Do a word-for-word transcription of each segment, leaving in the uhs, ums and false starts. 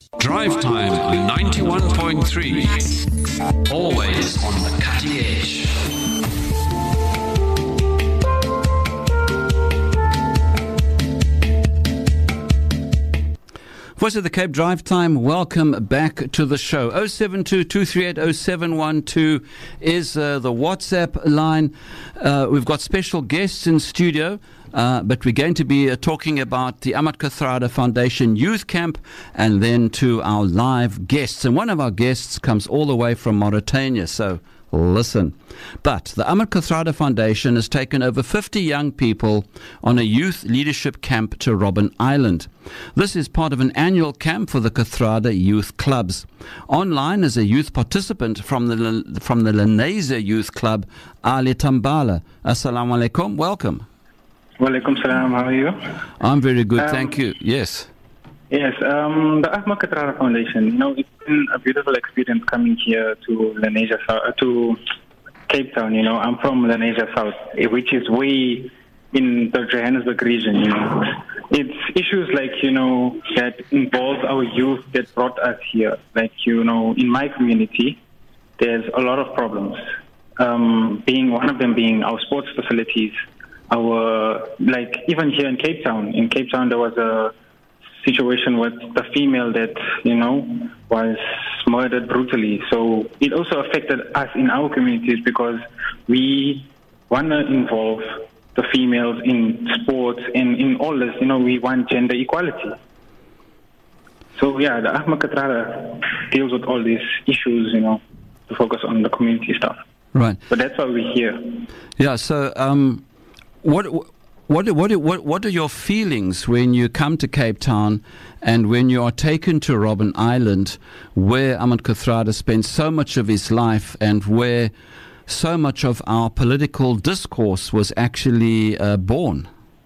Drive Time on ninety-one point three. Always on the cutting edge. Voice of the Cape Drive Time, welcome back to the show. oh seven two, two three eight, oh seven one two is uh, the WhatsApp line. Uh, we've got special guests in studio, uh, but we're going to be uh, talking about the Ahmed Kathrada Foundation Youth Camp and then to our live guests. And one of our guests comes all the way from Mauritania, so listen. But the Ahmed Kathrada Foundation has taken over fifty young people on a youth leadership camp to Robben Island. This is part of an annual camp for the Kathrada youth clubs. Online is a youth participant from the from the Lenasia Youth Club, Ali Tambala. Assalamu alaikum. Welcome. Walaikum salam. How are you? I'm very good, um, thank you. Yes. Yes, um, the Ahmed Kathrada Foundation, you know, it's been a beautiful experience coming here to Lenasia, uh, to Cape Town, you know. I'm from Lenasia South, which is way in the Johannesburg region, you know. It's issues like, you know, that involve our youth that brought us here. Like, you know, in my community, there's a lot of problems. Um, being one of them being our sports facilities, our, like, even here in Cape Town, in Cape Town there was a situation with the female that, you know, was murdered brutally. So it also affected us in our communities because we want to involve the females in sports and in all this. You know, we want gender equality. So, yeah, the Ahmed Kathrada deals with all these issues, you know, to focus on the community stuff. Right. But that's why we're here. Yeah, so um, what... What, what, what, what are your feelings when you come to Cape Town and when you are taken to Robben Island, where Ahmed Kathrada spent so much of his life and where so much of our political discourse was actually uh, born?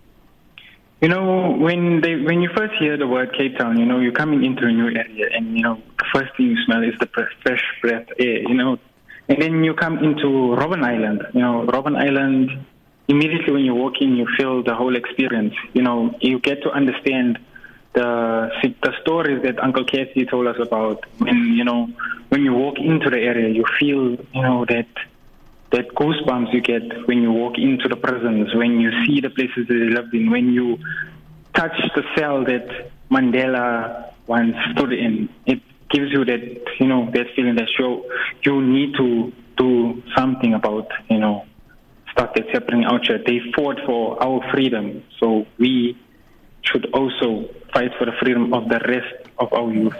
You know, when they, when you first hear the word Cape Town, you know, you're coming into a new area and, you know, the first thing you smell is the fresh breath air, you know. And then you come into Robben Island, you know, Robben Island. Immediately when you walk in, you feel the whole experience. You know, you get to understand the the stories that Uncle Casey told us about. When, you know, when you walk into the area, you feel, you know, that that goosebumps you get when you walk into the prisons, when you see the places that they lived in, when you touch the cell that Mandela once stood in. It gives you that, you know, that feeling that you, you need to do something about, you know, stuff that's happening out here. They fought for our freedom, so we should also fight for the freedom of the rest of our youth.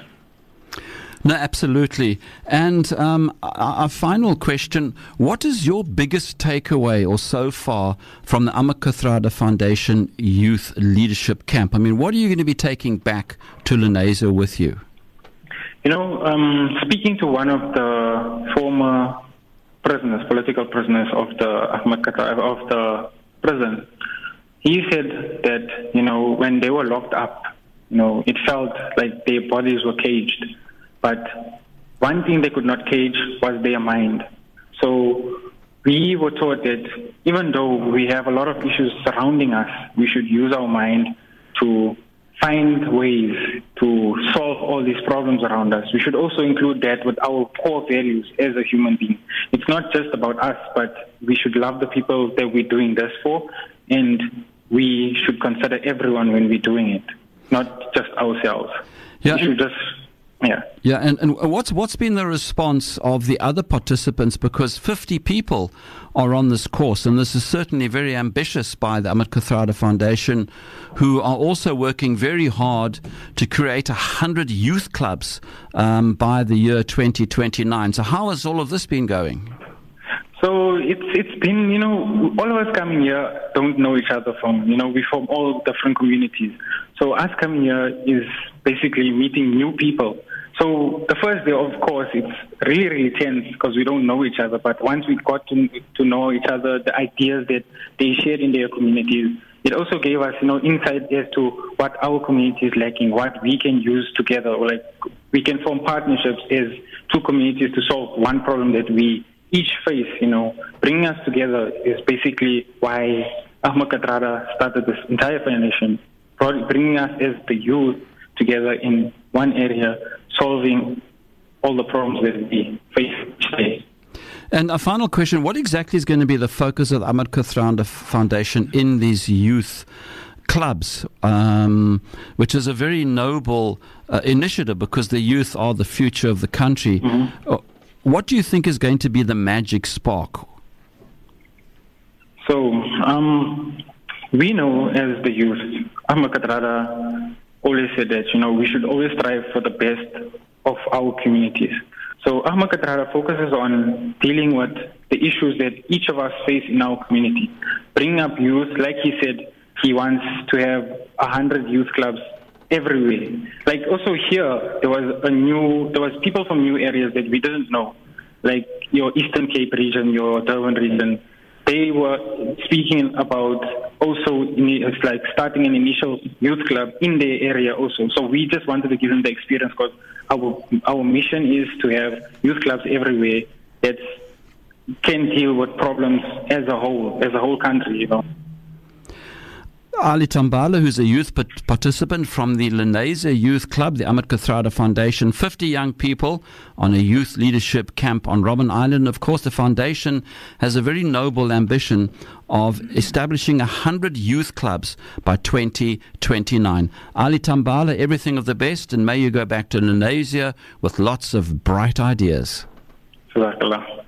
No, absolutely. And um, our final question, what is your biggest takeaway or so far from the Ahmed Kathrada Foundation Youth Leadership Camp? I mean, what are you going to be taking back to Lenasia with you? You know, um, speaking to one of the former prisoners, political prisoners of the Ahmed Kathrada, of the prison, he said that, you know, when they were locked up, you know, it felt like their bodies were caged. But one thing they could not cage was their mind. So we were taught that even though we have a lot of issues surrounding us, we should use our mind to find ways to solve all these problems around us. We should also include that with our core values as a human being. It's not just about us, but we should love the people that we're doing this for, and we should consider everyone when we're doing it, not just ourselves. Yeah, we should just... Yeah. Yeah, and, and what's what's been the response of the other participants? Because fifty people are on this course, and this is certainly very ambitious by the Ahmed Kathrada Foundation, who are also working very hard to create a hundred youth clubs um, by the year twenty twenty-nine. So how has all of this been going? So it's it's been, you know, all of us coming here don't know each other from, you know, we're from all different communities. So us coming here is basically meeting new people. So the first day, of course, it's really, really tense because we don't know each other. But once we got to to know each other, the ideas that they shared in their communities, it also gave us, you know, insight as to what our community is lacking, what we can use together. Or like we can form partnerships as two communities to solve one problem that we each face. You know, bringing us together is basically why Ahmed Kathrada started this entire foundation, bringing us as the youth together in one area, solving all the problems that we face each day. And a final question, what exactly is going to be the focus of the Ahmed Kathrada Foundation in these youth clubs, um, which is a very noble uh, initiative because the youth are the future of the country. Mm-hmm. Uh, what do you think is going to be the magic spark? So, um, we know as the youth, Ahmed Kathrada always said that, you know, we should always strive for the best of our communities. So Ahmed Kathrada focuses on dealing with the issues that each of us face in our community. Bringing up youth, like he said, he wants to have a hundred youth clubs everywhere. Like also here, there was a new, there was people from new areas that we didn't know, like your Eastern Cape region, your Durban region. They were speaking about also it's like starting an initial youth club in their area also. So we just wanted to give them the experience because our our mission is to have youth clubs everywhere that can deal with problems as a whole, as a whole country, you know. Ali Tambala, who's a youth participant from the Lenasia Youth Club, the Ahmed Kathrada Foundation, fifty young people on a youth leadership camp on Robben Island. Of course, the foundation has a very noble ambition of establishing one hundred youth clubs by twenty twenty-nine. Ali Tambala, everything of the best, and may you go back to Lenasia with lots of bright ideas. Jazakallah.